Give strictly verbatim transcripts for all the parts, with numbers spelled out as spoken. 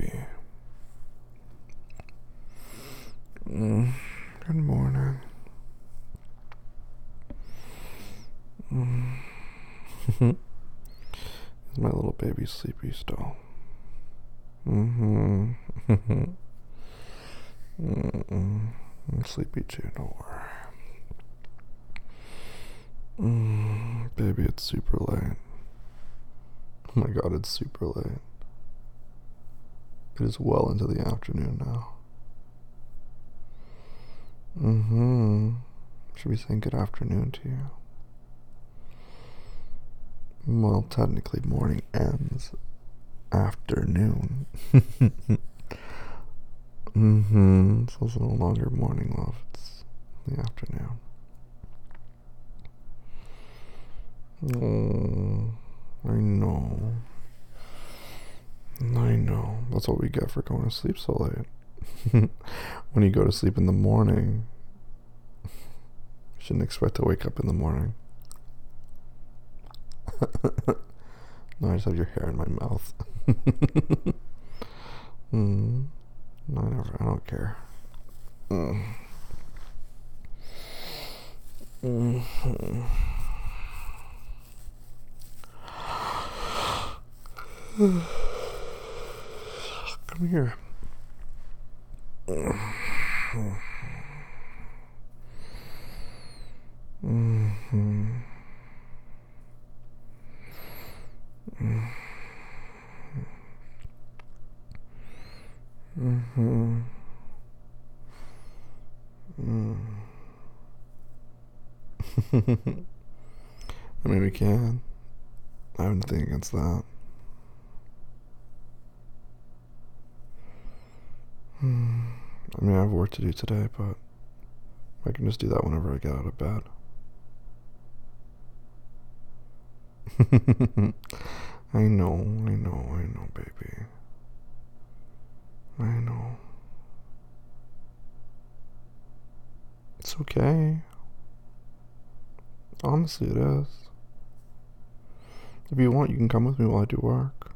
baby. Mm, good morning. Mm. Is my little baby sleepy still? Mm-hmm. Mm-mm. I'm sleepy too, don't worry. Mm, baby, it's super late. Oh my god, it's super late. It is well into the afternoon now. Mm-hmm. Should we say good afternoon to you? Well, technically morning ends afternoon. Mm-hmm. So it's no longer morning, love. It's the afternoon. Oh, I know. I know. That's what we get for going to sleep so late. When you go to sleep in the morning, you shouldn't expect to wake up in the morning. No, I just have your hair in my mouth. mm. No, I never. I don't care. Mm. Mm-hmm. Come here. Mm-hmm. Mm-hmm. Mm-hmm. Mm. I mean, we can. I have nothing against that. Hmm. I mean, I have work to do today, but I can just do that whenever I get out of bed. I know, I know, I know, baby. I know. It's okay. Honestly, it is. If you want, you can come with me while I do work.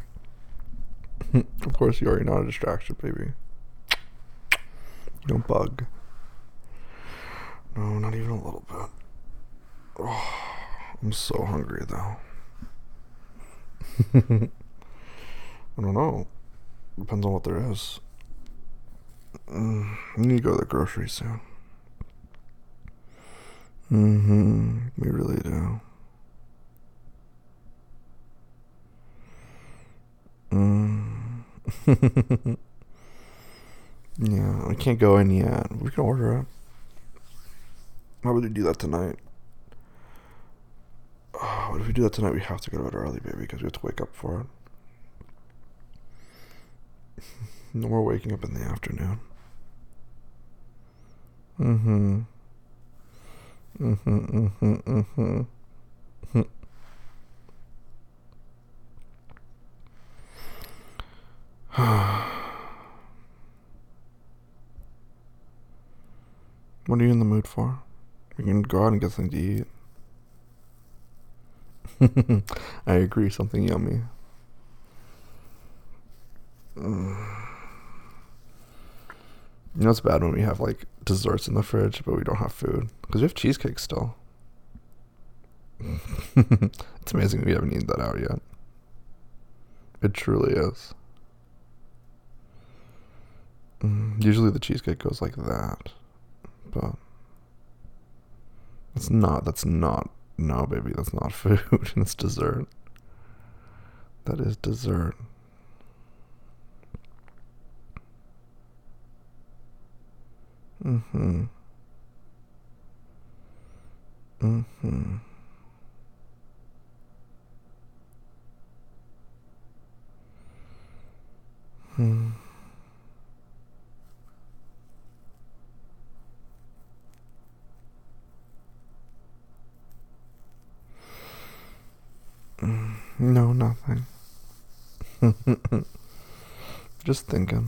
Of course, you're already not a distraction, baby. You don't bug. No, not even a little bit. Oh, I'm so hungry, though. I don't know. Depends on what there is. Mm, we need to go to the grocery soon. Mm-hmm. We really do. Mm. Yeah, I can't go in yet. We can order it. How would we do that tonight? Oh, if we do that tonight, we have to go to bed early, baby, because we have to wake up for it. No more waking up in the afternoon. Mm-hmm. Mm-hmm, mm-hmm, mm-hmm. What are you in the mood for? We can go out and get something to eat. I agree, something yummy. Mm. You know it's bad when we have like desserts in the fridge, but we don't have food because we have cheesecake still. It's amazing we haven't eaten that out yet. It truly is. Mm, usually the cheesecake goes like that, but it's not. That's not. No, baby, that's not food. It's dessert. That is dessert. Mm-hmm. Mm-hmm. Hmm. Mm, no, nothing. Just thinking.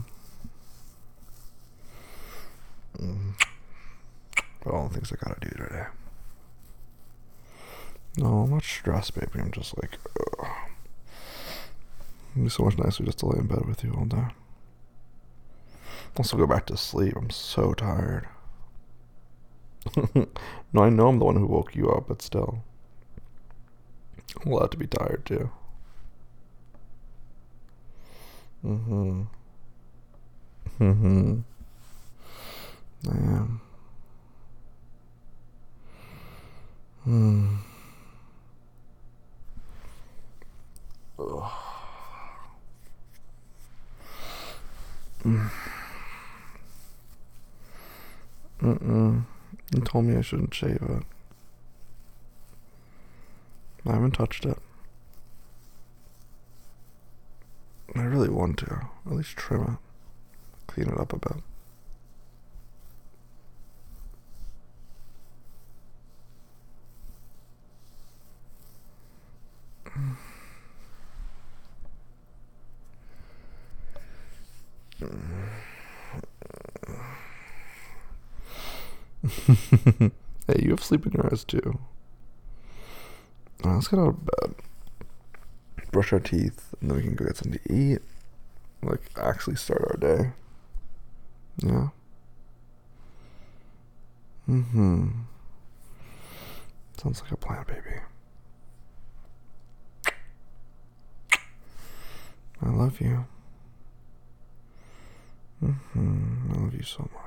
Mm. All the things I gotta do today. No, I'm not stressed, baby. I'm just like, ugh. It'd be so much nicer just to lay in bed with you all day. Also go back to sleep. I'm so tired. No, I know I'm the one who woke you up, but still. I'm allowed to be tired too. Mm-hmm. Mm-hmm. I am. Hmm. Ugh. Mm. Mm-mm. You told me I shouldn't shave it. I haven't touched it. I really want to. At least trim it. Clean it up a bit. Hey, you have sleep in your eyes too. Alright, let's get out of bed. Brush our teeth, and then we can go get something to eat. Like, actually start our day. Yeah. Mm-hmm. Sounds like a plan, baby. I love you. Mm-hmm. I love you so much.